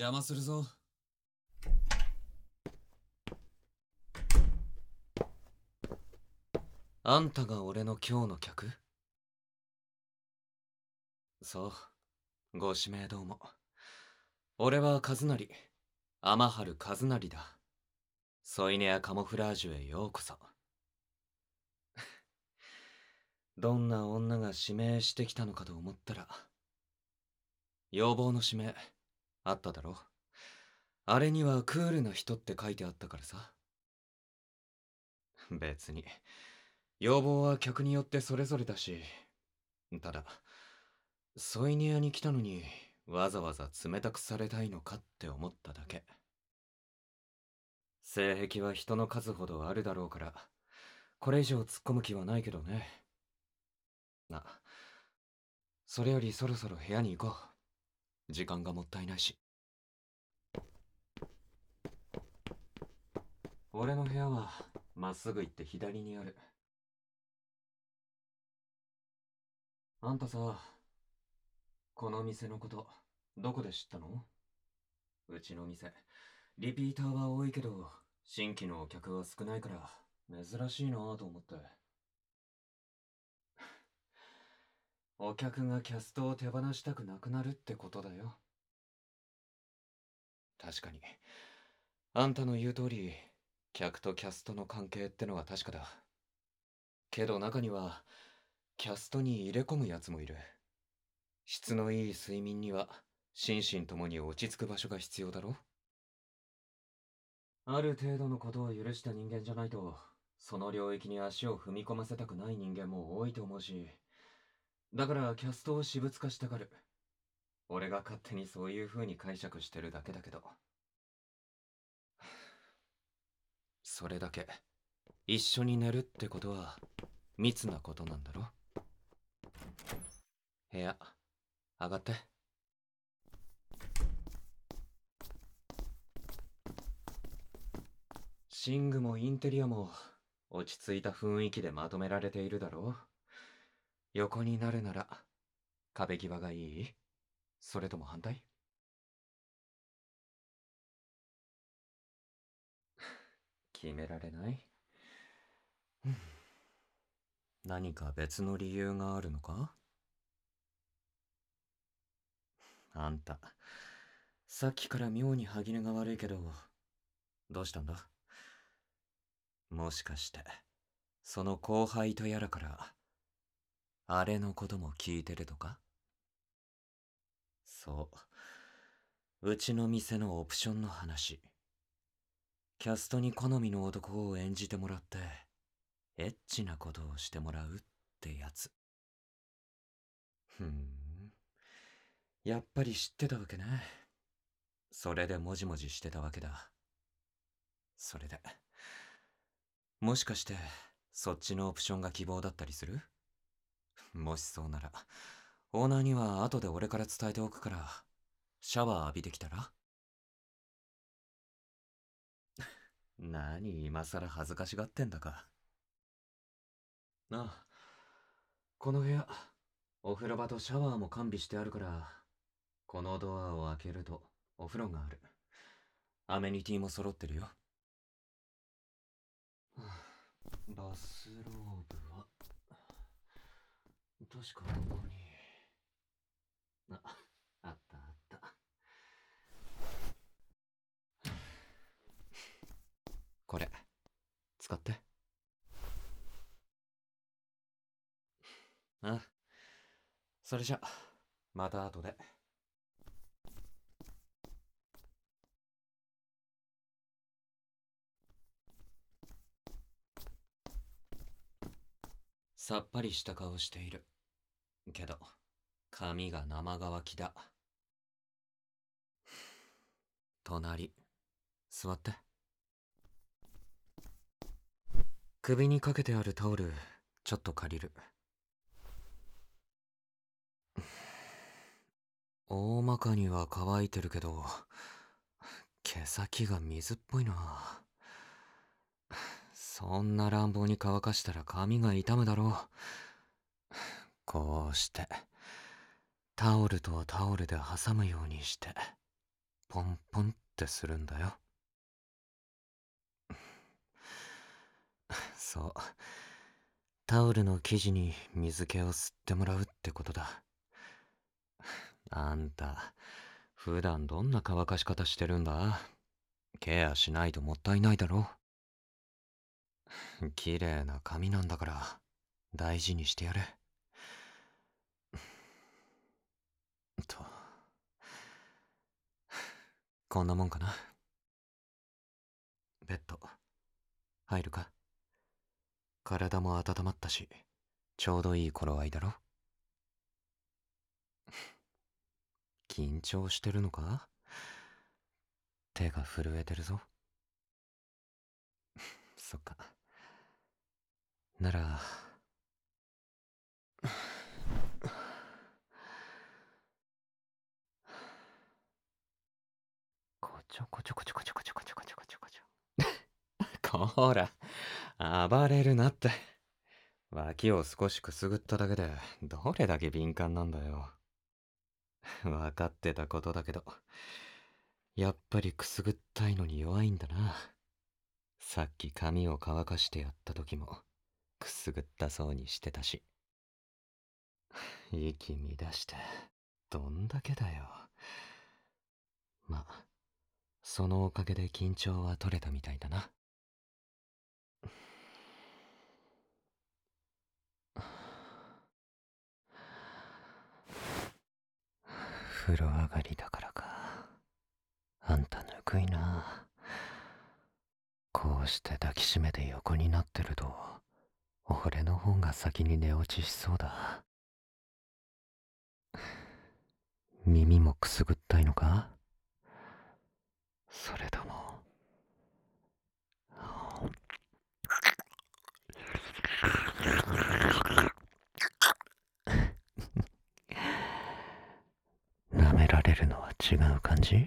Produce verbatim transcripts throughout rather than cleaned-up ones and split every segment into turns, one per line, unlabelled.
邪魔するぞ。あんたが俺の今日の客？そう、ご指名どうも。俺は和成、天春和成だ。添い寝やカモフラージュへようこそ。どんな女が指名してきたのかと思ったら、要望の指名あっただろ。あれにはクールな人って書いてあったからさ。別に要望は客によってそれぞれだし、ただ添い寝屋に来たのにわざわざ冷たくされたいのかって思っただけ。性癖は人の数ほどあるだろうから、これ以上突っ込む気はないけどね。な、それよりそろそろ部屋に行こう。時間がもったいないし。俺の部屋はまっすぐ行って左にある。あんたさ、この店のことどこで知ったの？うちの店リピーターは多いけど新規のお客は少ないから珍しいなぁと思って。お客がキャストを手放したくなくなるってことだよ。確かにあんたの言う通り客とキャストの関係ってのは確かだ。けど中にはキャストに入れ込むやつもいる。質のいい睡眠には心身ともに落ち着く場所が必要だろ。ある程度のことを許した人間じゃないとその領域に足を踏み込ませたくない人間も多いと思うし、だからキャストを私物化したがる。俺が勝手にそういう風に解釈してるだけだけど。それだけ一緒に寝るってことは密なことなんだろ。部屋上がって。寝具もインテリアも落ち着いた雰囲気でまとめられているだろう。横になるなら壁際がいい？それとも反対？決められない。何か別の理由があるのか？あんたさっきから妙に歯切れが悪いけど、どうしたんだ？もしかしてその後輩とやらからあれのことも聞いてるとか？そう、うちの店のオプションの話。キャストに好みの男を演じてもらってエッチなことをしてもらうってやつ。ふん、やっぱり知ってたわけね。それでもじもじしてたわけだ。それでもしかしてそっちのオプションが希望だったりする？もしそうならオーナーには後で俺から伝えておくから、シャワー浴びてきたら？何今さら恥ずかしがってんだか。なあ、この部屋お風呂場とシャワーも完備してあるから、このドアを開けるとお風呂がある。アメニティも揃ってるよ。バスローブは確かここに。あ、あったあった。これ使って。あ、それじゃまた後で。さっぱりした顔しているけど髪が生乾きだ。隣座って。首にかけてあるタオルちょっと借りる。大まかには乾いてるけど毛先が水っぽいな。そんな乱暴に乾かしたら髪が傷むだろう。こうしてタオルとタオルで挟むようにしてポンポンってするんだよ。そう。タオルの生地に水気を吸ってもらうってことだ。あんた、普段どんな乾かし方してるんだ？ケアしないともったいないだろ。綺麗な髪なんだから大事にしてやれ。と、こんなもんかな。ベッド入るか？体も温まったし、ちょうどいい頃合いだろ。緊張してるのか？手が震えてるぞ。そっか。なら、こちょこちょこちょこちょこちょこちょこちょこちょこちょ。こら、暴れるなって。脇を少しくすぐっただけで、どれだけ敏感なんだよ。分かってたことだけど、やっぱりくすぐったいのに弱いんだな。さっき髪を乾かしてやった時も、くすぐったそうにしてたし。息乱して、どんだけだよ。まあ、そのおかげで緊張は取れたみたいだな。風呂上がりだからか。あんたぬくいな。こうして抱きしめて横になってると、俺の方が先に寝落ちしそうだ。耳もくすぐったいのか？それとも舐められるのは違う感じ？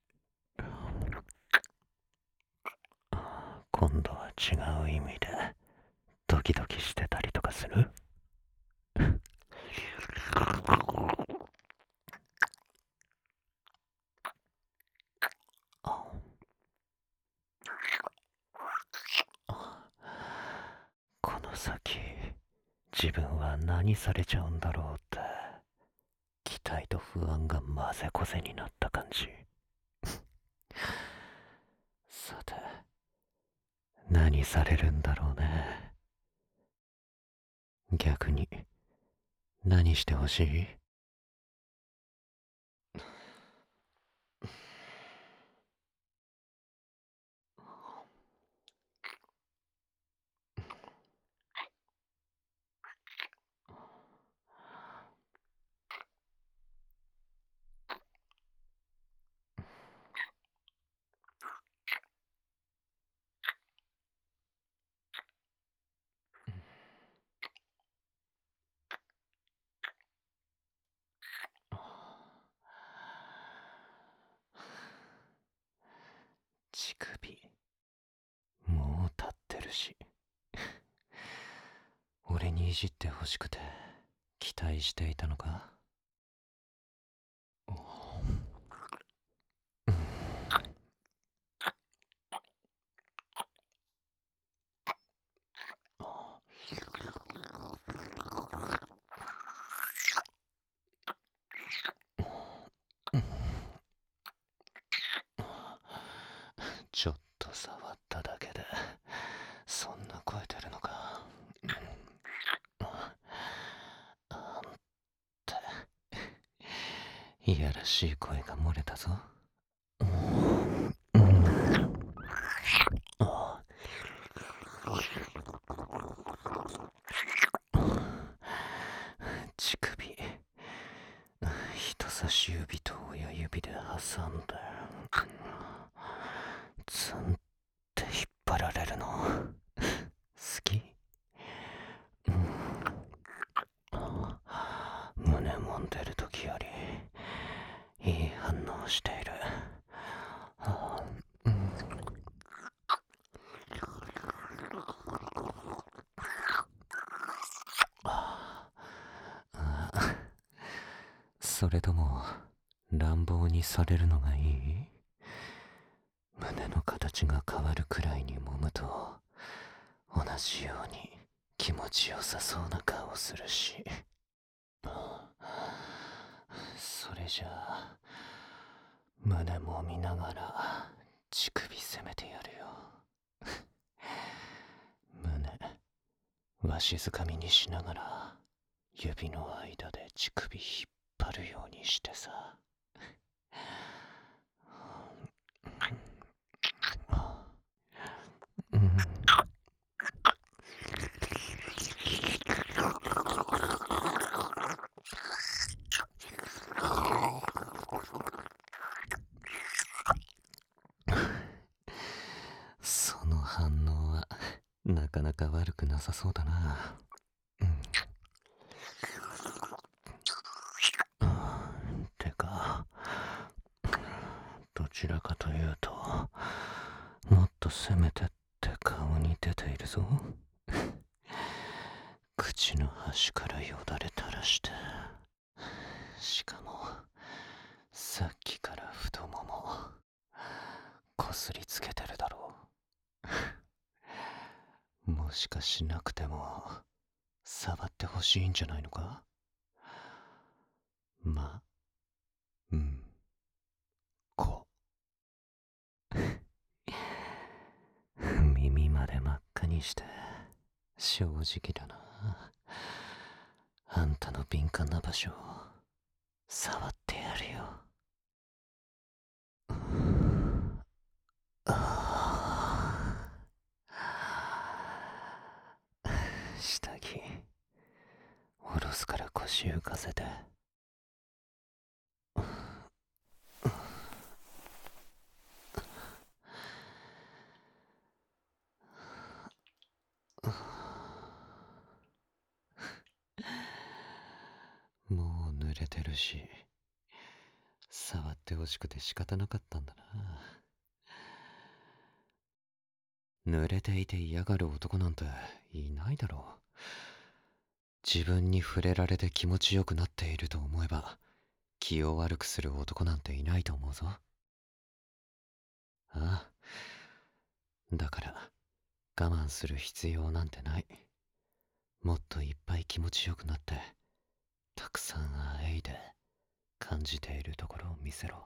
今度は違う意味でドキドキしてたりとかする？この先自分は何されちゃうんだろうって期待と不安が混ぜこぜになった感じ。さて、何されるんだろうね。逆に何してほしい？乳首もう立ってるし、俺にいじってほしくて期待していたのか？ちょっと触っただけでそんな声出るのか？あんた、いやらしい声が漏れたぞ。乳首、人差し指と親指で挟んでツンって引っ張られるの好き？胸揉んでる時よりいい反応している。それとも乱暴にされるのがいい？胸の形が変わるくらいに揉むと同じように気持ちよさそうな顔するし。それじゃあ胸揉みながら乳首攻めてやるよ。胸わしづかみにしながら指の間で乳首引っ張るようにしてさ。うん、その反応はなかなか悪くなさそうだな。うん、てかどちらかというともっと攻めてって顔に出ているぞ。口の端からよだれ垂らして、しかもさっきから太ももこすりつけてるだろう。もしかしなくても触ってほしいんじゃないのか？ま、うん、こ。耳まで真っ赤にして正直だな。あんたの敏感な場所を触ってやるよ。下着下ろすから腰浮かせて。もう濡れてるし触ってほしくて仕方なかったんだな。濡れていて嫌がる男なんていないだろう。自分に触れられて気持ちよくなっていると思えば気を悪くする男なんていないと思うぞ。ああ、だから我慢する必要なんてない。もっといっぱい気持ちよくなってたくさんあえいで感じているところを見せろ。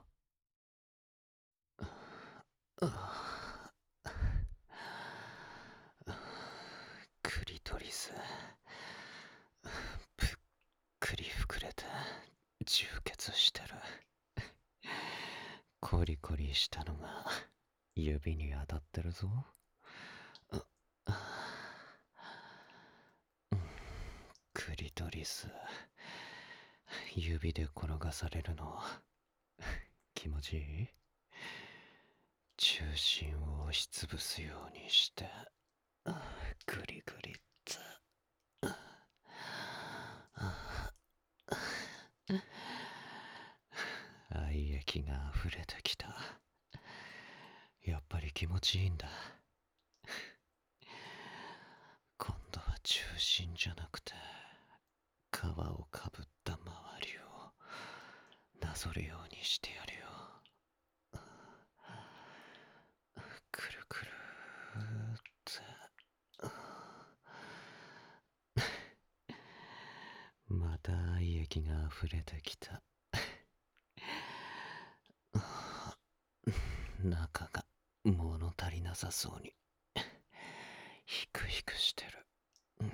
クリトリスぷっくり膨れて充血してる。コリコリしたのが指に当たってるぞ。クリトリス指で転がされるの気持ちいい？中心を押しつぶすようにしてグリグリっと。愛液が溢れてきた。やっぱり気持ちいいんだ。今度は中心じゃなくて皮をかぶった周りをなぞるようにしてやるよ。くるくるってまた愛液が溢れてきた。中が物足りなさそうにヒクヒクしてる。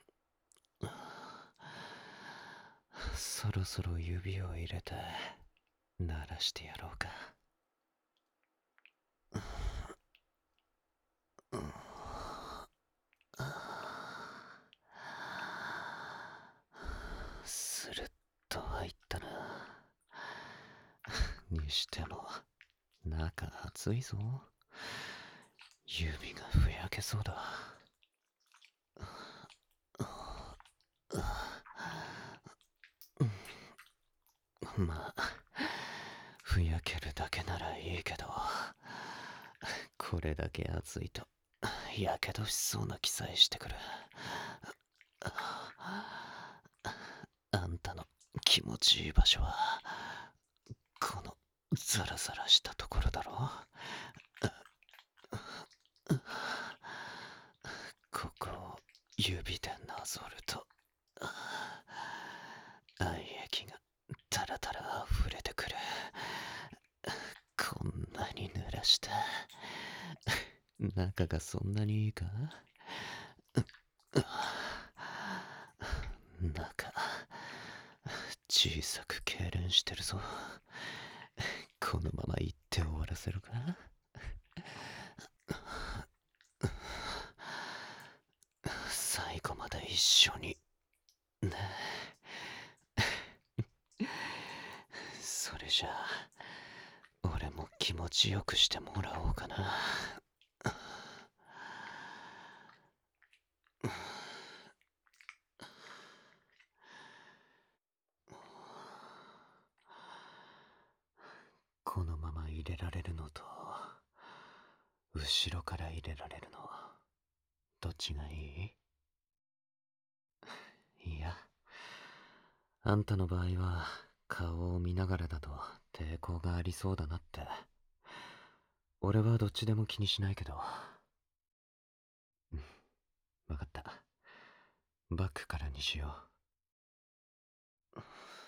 そろそろ指を入れて鳴らしてやろうか。スルッと入ったな。にしても中暑いぞ。指がふやけそうだ。まあふやけるだけならいいけど、これだけ暑いとやけどしそうな気さえしてくる。あんたの気持ちいい場所は
ザラザラしたところだろ。ここを指でなぞると愛液がタラタラ溢れてくる。こんなに濡らした中がそんなにいいか。中小さく痙攣してるぞ。このまま行って終わらせるか。最後まで一緒にね。それじゃあ俺も気持ちよくしてもらおうかな。このまま入れられるのと後ろから入れられるの、どっちがいい？いや、あんたの場合は顔を見ながらだと抵抗がありそうだなって。俺はどっちでも気にしないけど。うん、わかった。バックからにしよう。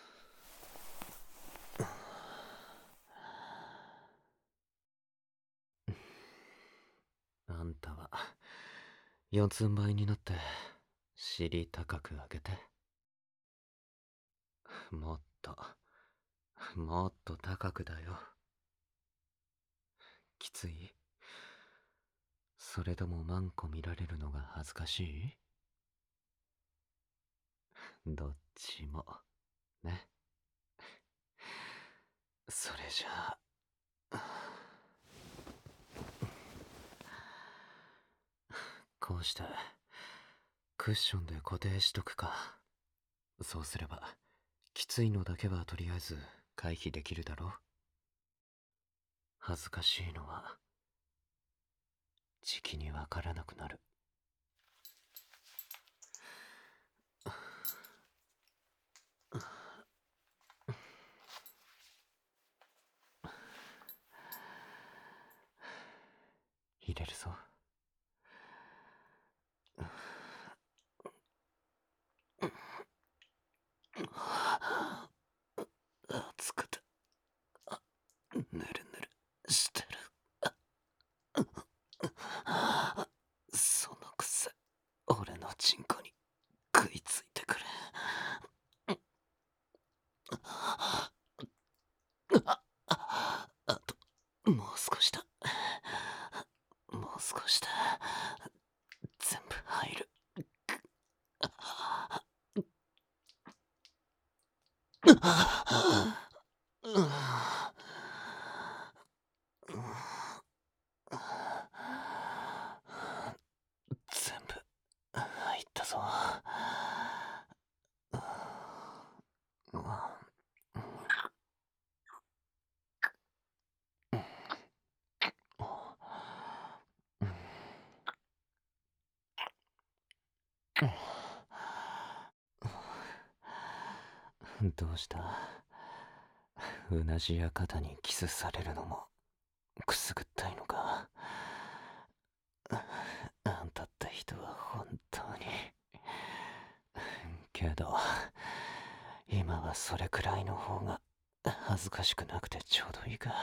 あんたは四つん這いになって尻高く上げて。もっともっと高くだよ。きつい？それともマンコ見られるのが恥ずかしい？どっちもね。それじゃあこうしてクッションで固定しとくか。そうすればきついのだけはとりあえず回避できるだろう。恥ずかしいのは時期にわからなくなる。入れるぞ。熱くてぬるぬるしてる。そのくせ俺のチンコに食いついてくる。あともう少しだ。もう少しだ。全部入る。全部入ったぞ。どうした？うなじや肩にキスされるのもくすぐったいのか。あんたって人は本当に。けど今はそれくらいの方が恥ずかしくなくてちょうどいいか。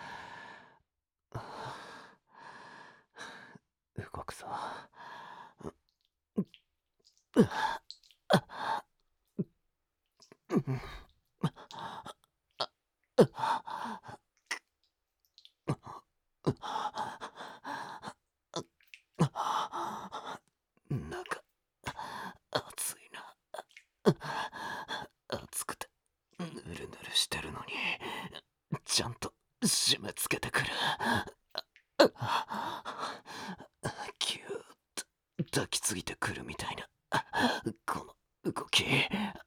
動くぞ。なんか熱いな。熱くてぬるぬるしてるのにちゃんと締め付けてくる。キューッと抱きついてくるみたいなこの動き。いや、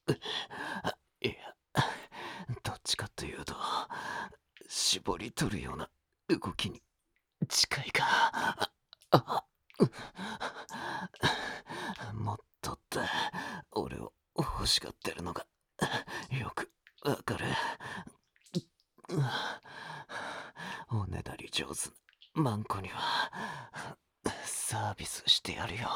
どっちかというと絞り取るような動きに近いか。もっとって俺を欲しがってるのがよくわかる。 マンコにはサービスしてやるよ。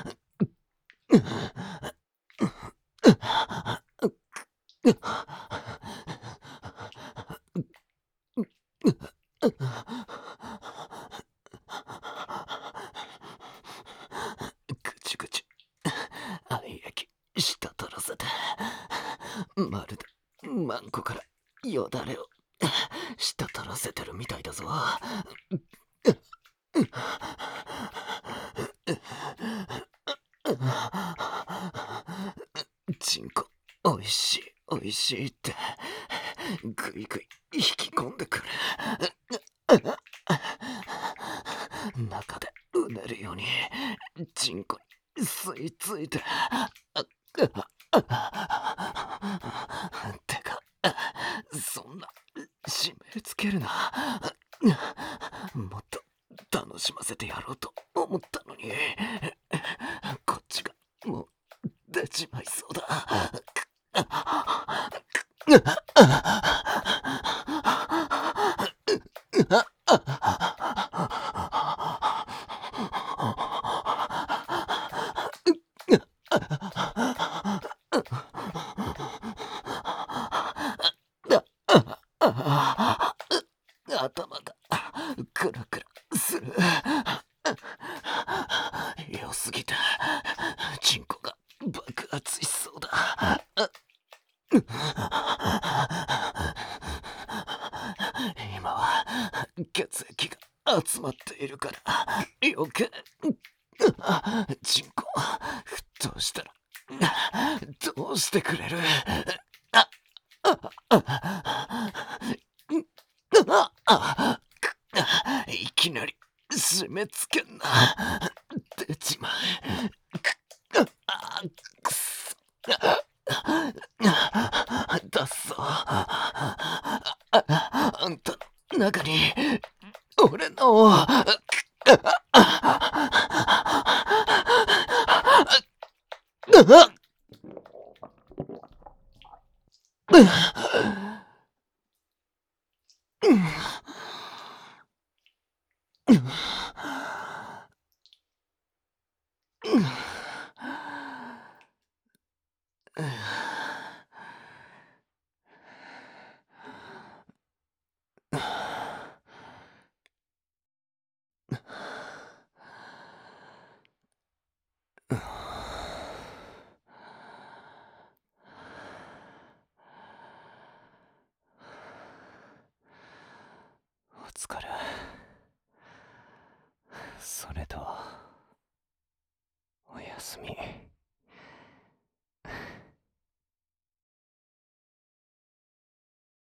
ぐちゅぐちゅ愛液滴らせて、まるでマンコからよだれを滴らせてるみたいだぞ。チンコおいしいおいしいってぐいぐい引き込んでくる。中でうねるようにチンコに吸い付いて、てかそんな締め付けるな。もっと楽しませてやろうと思ったのに、こっちがもう出ちまいそうだ。頭がクラクラする。良すぎてチンコが爆発しそうだ。今は血液が集まっているから余計チンコ沸騰したらどうしてくれる？いきなり締め付けんな。出ちまえ。くそだっそ。あんたの中に俺のお疲れ。それとおやすみ。